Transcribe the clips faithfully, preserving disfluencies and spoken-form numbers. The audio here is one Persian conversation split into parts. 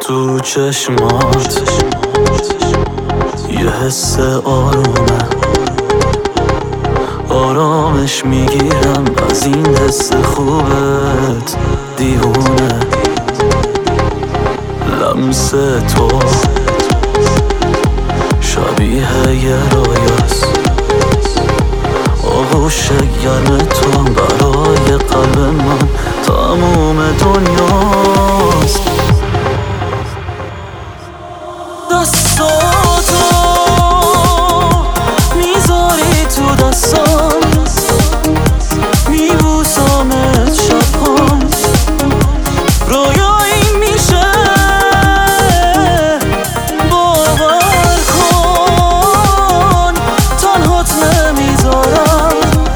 تو چشمات یه حس آرومه، آرامش میگیرم از این حس خوبت دیوونه. لمس تو شبیه یه رویاست، آغوش گرم تو برای قلب من تموم دنیاست. دستاتو میذاری تو دستام، میبوسامت شبام، رویایی میشه باور کن. تنهات نمیذارم،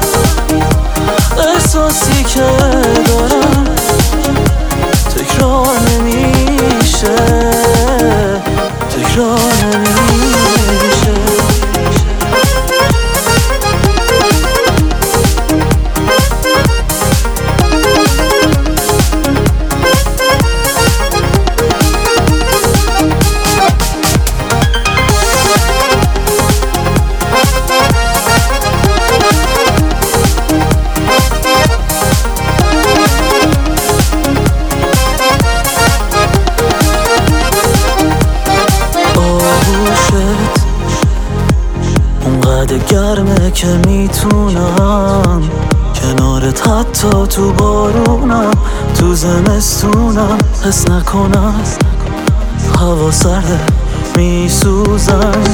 احساسی که دارم تکرار نمیشه، تکرار نمیشه. اونقدر گرمه که میتونم کنارت حتی تو بارونم، تو زمستونم حس نکنم هوا سرده میسوزم.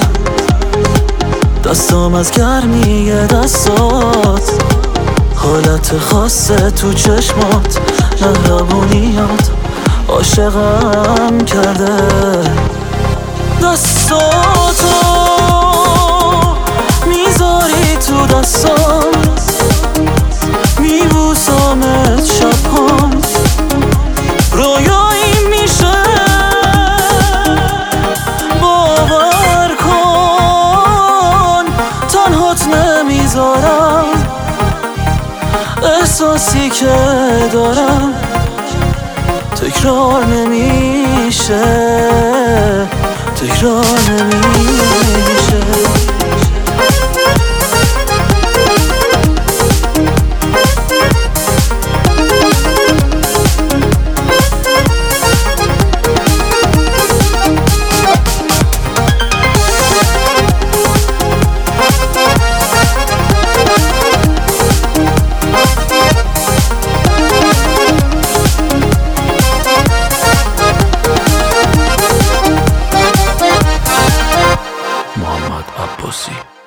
دستام از گرمی دستات، حالت خاصه تو چشمات، مهربونیات عاشقم کرده. دستاتو میذاری تو دستام، میبوسامت شبام، رویایی میشه باور کن. تنهات نمیذارم، احساسی که دارم تکرار نمیشه، تکرار نمیشه. محمد عباسی.